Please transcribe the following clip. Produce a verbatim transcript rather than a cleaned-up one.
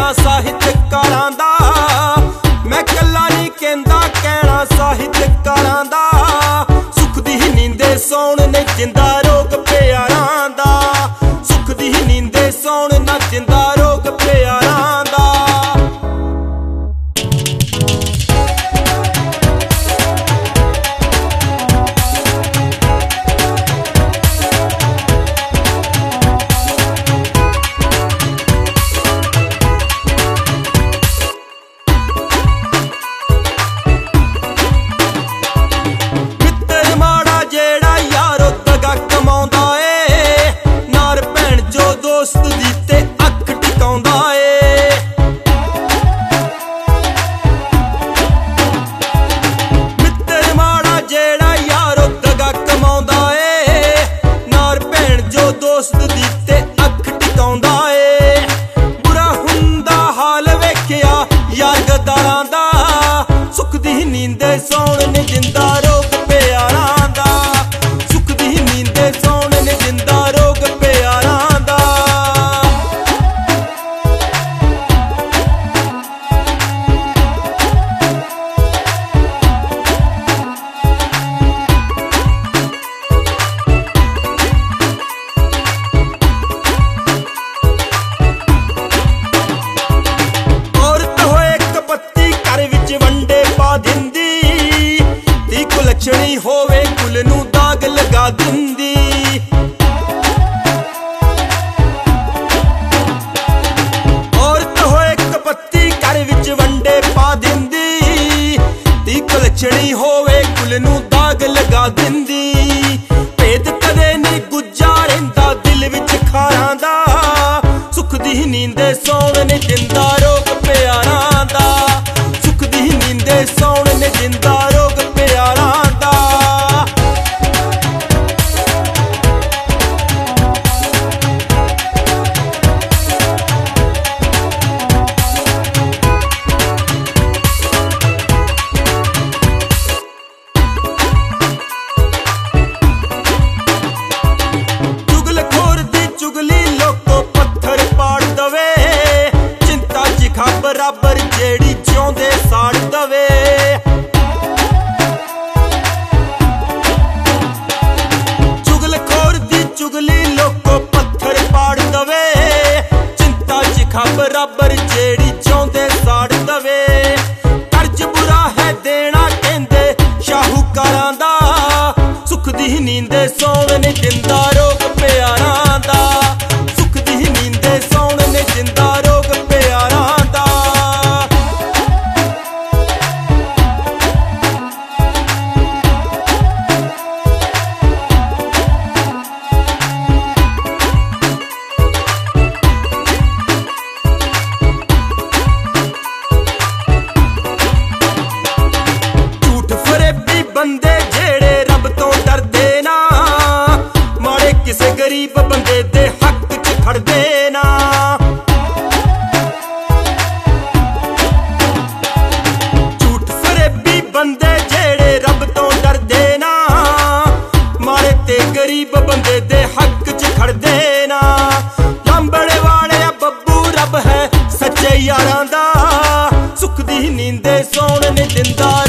कहना साहित्यकारां दा, मैं कल्ला नहीं कहंदा कहना साहित्यकारां दा। सुख दी नींदे सौण ने जिंदा रोग प्यारां दा, सुख दी नींदे सौण ना जिंदा रोग प्यारां दा। दोस्त दी ते अख टिकाउंदा ए, मित्र माड़ा जेड़ा यारो दगा कमाउंदा ए, नार भैन जो दोस्त दी ते अख टिकाउंदा ए। बुरा हुंदा हाल वेखिया यार गद्दारां दा, सुख दी नींदे सौण ने जिंदा रोग प्यारां दा, सुख दी नींदे सौण ने जिंदा रोग प्यारां दा। लक्षणी होवे कुल नू दाग लगा दिंदी, औरत होए कपत्ती घर विच वंडे पा दिंदी, तीक लक्षणी होवे कुल नू दाग लगा दिंदी। भेद कदे नहीं गुज्जा रहिंदा दिल विच खारां दा, सुख दी नींदे सौण ने जिंदा रोग प्यारां दा, सुख दी नींदे सौण ने जिंदा रोग प्यारां दा। बराबर जेड़ी जिउंदे साड़ दवे, चुगलखोर दी चुगली लोको पत्थर पाड़ दवे, चिंता चिखा बराबर जेड़ी जिउंदे साड़ दवे। कर्ज बुरा है देना कहंदे शाहूकारां दा, सुख दी नींदे सौण ने जिंदा रोग प्यारां दा, सुख दी नींदे सौण ने जिंदा रोग प्यारां दा। बंदे जेड़े रब तो डरदे ना, माड़े किसे गरीब बंदे दे हक च खड़दे ना। झूठ फरेबी बंदे जेड़े रब तो डरदे ना, माड़े ते गरीब बंदे दे हक च खड़दे ना। लांबड़े वाले बब्बू रब है सच्चे यारां दा, सुख दी नींदे सौण ने जिंदा